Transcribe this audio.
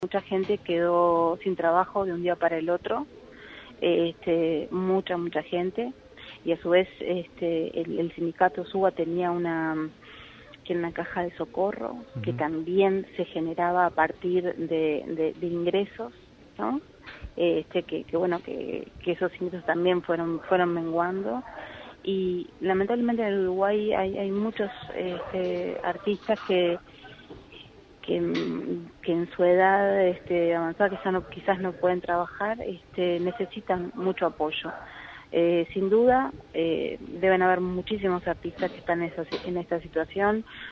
Mucha gente quedó sin trabajo de un día para el otro, mucha gente, y a su vez el sindicato SUBA tenía una caja de socorro que también se generaba a partir de ingresos, ¿no? Que esos ingresos también fueron menguando, y lamentablemente en el Uruguay hay muchos artistas que en su edad avanzada quizás no pueden trabajar, necesitan mucho apoyo. Sin duda, deben haber muchísimos artistas que están en esta situación.